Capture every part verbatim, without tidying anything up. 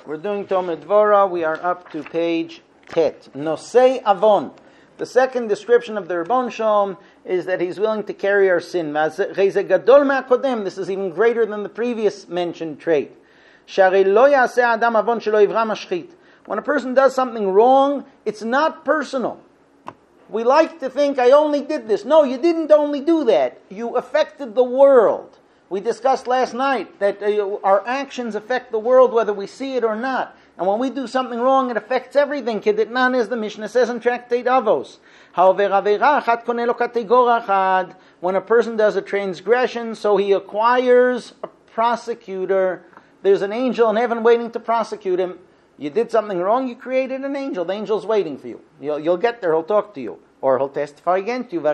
We're doing Talmud Dvorah. We are up to page Tet. Nosei Avon. The second description of the Ribbon Shalom is that he's willing to carry our sin. This is even greater than the previous mentioned trait. When a person does something wrong, it's not personal. We like to think, I only did this. No, you didn't only do that. You affected the world. We discussed last night that uh, our actions affect the world whether we see it or not. And when we do something wrong, it affects everything. Keditnan, as the Mishnah says in Tractate Avos. When a person does a transgression, so he acquires a prosecutor. There's an angel in heaven waiting to prosecute him. You did something wrong, you created an angel. The angel's waiting for you. You'll, you'll get there, he'll talk to you. Or he'll testify against you. So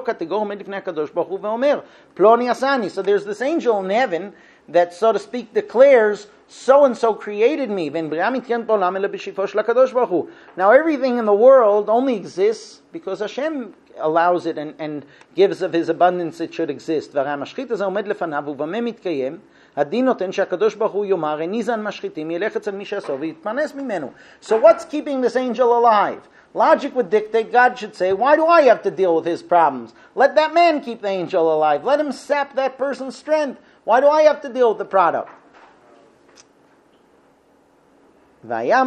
there's this angel in heaven that, so to speak, declares, so-and-so created me. Now everything in the world only exists because Hashem allows it and, and gives of His abundance it should exist. So what's keeping this angel alive? Logic would dictate God should say, why do I have to deal with his problems? Let that man keep the angel alive. Let him sap that person's strength. Why do I have to deal with the product? So then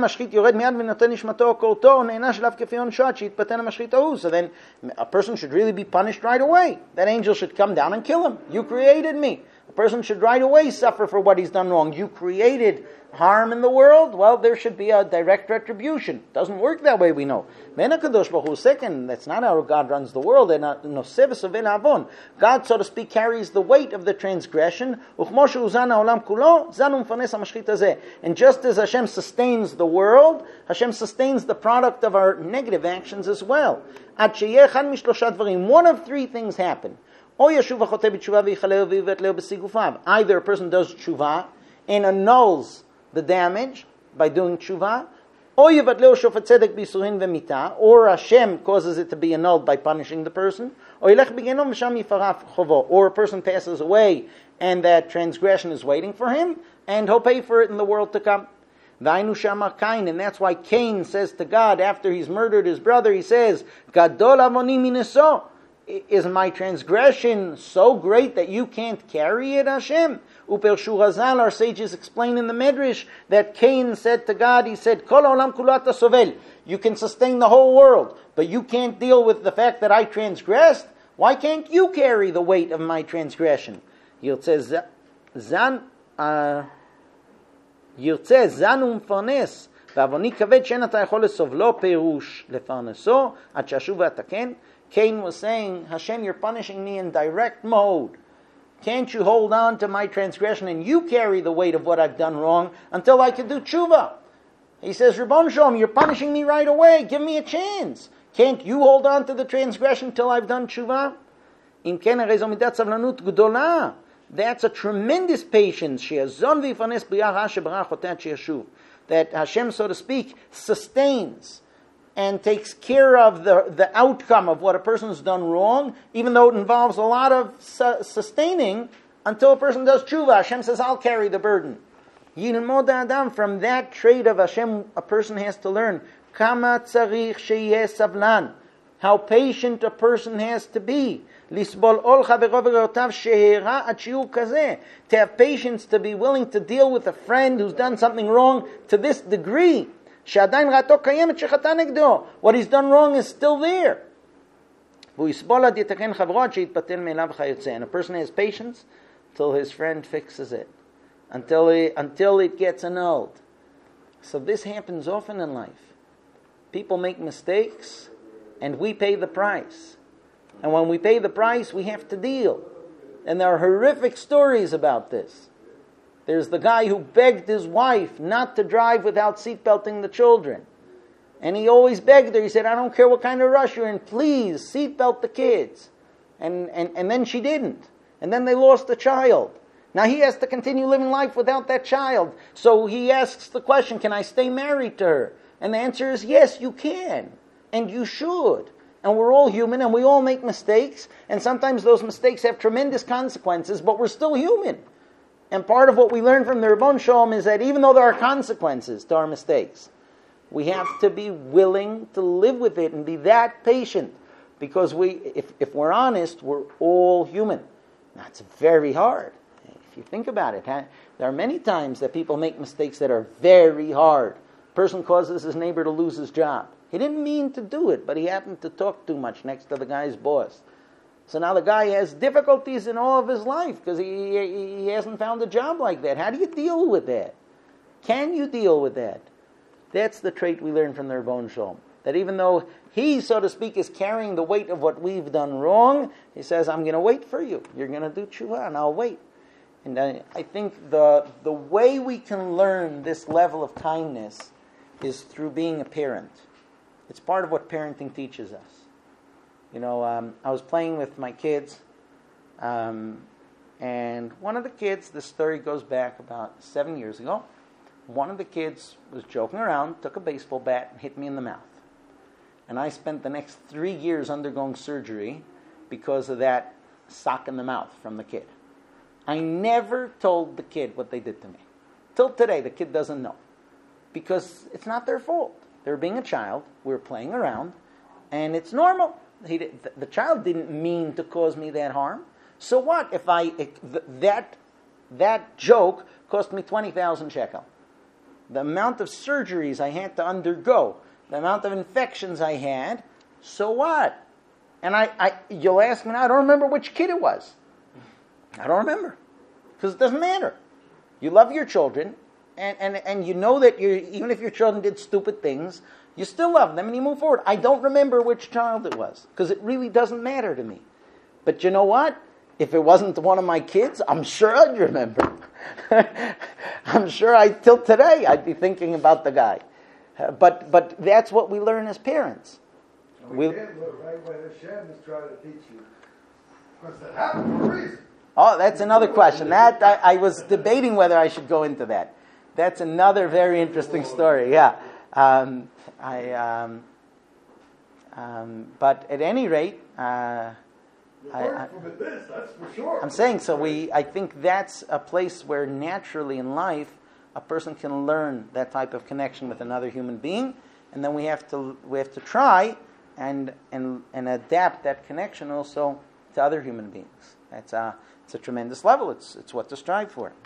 a person should really be punished right away. That angel should come down and kill him. You created me. A person should right away suffer for what he's done wrong. You created harm in the world, well, there should be a direct retribution. Doesn't work that way, we know. Second, that's not how God runs the world. God, so to speak, carries the weight of the transgression. And just as Hashem sustains the world, Hashem sustains the product of our negative actions as well. One of three things happen. Either a person does tshuva and annuls the damage by doing tshuva, or Hashem causes it to be annulled by punishing the person, or a person passes away and that transgression is waiting for him, and he'll pay for it in the world to come. And that's why Cain says to God, after he's murdered his brother, he says, Gadol avoni mineso. Is my transgression so great that you can't carry it, Hashem? Upel Shurazal, our sages explain in the Medrash that Cain said to God, he said, Kol olam kulata sovel. You can sustain the whole world, but you can't deal with the fact that I transgressed. Why can't you carry the weight of my transgression? Yirtzeh zan, Yirtzeh zanum farnes, v'avoni kaved she'en ata yachol lesovlo perush lefarneso, ad she'ashuv v'ataken. Cain was saying, Hashem, you're punishing me in direct mode. Can't you hold on to my transgression and you carry the weight of what I've done wrong until I can do tshuva? He says, Ribbon Shalom, you're punishing me right away. Give me a chance. Can't you hold on to the transgression till I've done tshuva? That's a tremendous patience. That Hashem, so to speak, sustains and takes care of the, the outcome of what a person's done wrong, even though it involves a lot of su- sustaining, until a person does tshuva. Hashem says, I'll carry the burden. From that trait of Hashem, a person has to learn kama tzarich sheyeh savlan, how patient a person has to be. Lisbol ol chavero v'reotav shehera ad shiur kazeh, to have patience, to be willing to deal with a friend who's done something wrong to this degree. What he's done wrong is still there. And a person has patience till his friend fixes it, until he, until it gets annulled. So this happens often in life. People make mistakes, and we pay the price. And when we pay the price, we have to deal. And there are horrific stories about this. There's the guy who begged his wife not to drive without seatbelting the children. And he always begged her. He said, I don't care what kind of rush you're in, please seatbelt the kids. And, and, and then she didn't. And then they lost the child. Now he has to continue living life without that child. So he asks the question, can I stay married to her? And the answer is, yes, you can. And you should. And we're all human and we all make mistakes. And sometimes those mistakes have tremendous consequences, but we're still human. And part of what we learn from the Ribbon Shalom is that even though there are consequences to our mistakes, we have to be willing to live with it and be that patient. Because we, if, if we're honest, we're all human. That's very hard. If you think about it, huh? There are many times that people make mistakes that are very hard. A person causes his neighbor to lose his job. He didn't mean to do it, but he happened to talk too much next to the guy's boss. So now the guy has difficulties in all of his life because he, he, he hasn't found a job like that. How do you deal with that? Can you deal with that? That's the trait we learn from the Ribbon Shalom. That even though he, so to speak, is carrying the weight of what we've done wrong, he says, I'm going to wait for you. You're going to do tshuva, and I'll wait. And I, I think the the way we can learn this level of kindness is through being a parent. It's part of what parenting teaches us. You know, um, I was playing with my kids, um, and one of the kids, this story goes back about seven years ago, one of the kids was joking around, took a baseball bat, and hit me in the mouth. And I spent the next three years undergoing surgery because of that sock in the mouth from the kid. I never told the kid what they did to me. Till today, the kid doesn't know. Because it's not their fault. They were being a child, we were playing around, and it's normal. He, the, the child didn't mean to cause me that harm. So what if I, if that, that joke cost me twenty thousand shekel? The amount of surgeries I had to undergo, the amount of infections I had, so what? And I, I you'll ask me now, I don't remember which kid it was. I don't remember. Because it doesn't matter. You love your children, and, and, and you know that you even if your children did stupid things, you still love them and you move forward. I don't remember which child it was, because it really doesn't matter to me. But you know what? If it wasn't one of my kids, I'm sure I'd remember. I'm sure I, till today, I'd be thinking about the guy. Uh, but but that's what we learn as parents. We, we can't look right when Hashem is trying to teach you. Because that happened for a reason. Oh, that's another question. That I, I was debating whether I should go into that. That's another very interesting story. Yeah, um, I. Um, um, but at any rate, uh, I, I, this, that's for sure. I'm saying so. We. I think that's a place where naturally in life a person can learn that type of connection with another human being, and then we have to we have to try and and and adapt that connection also to other human beings. That's a it's a tremendous level. It's it's what to strive for.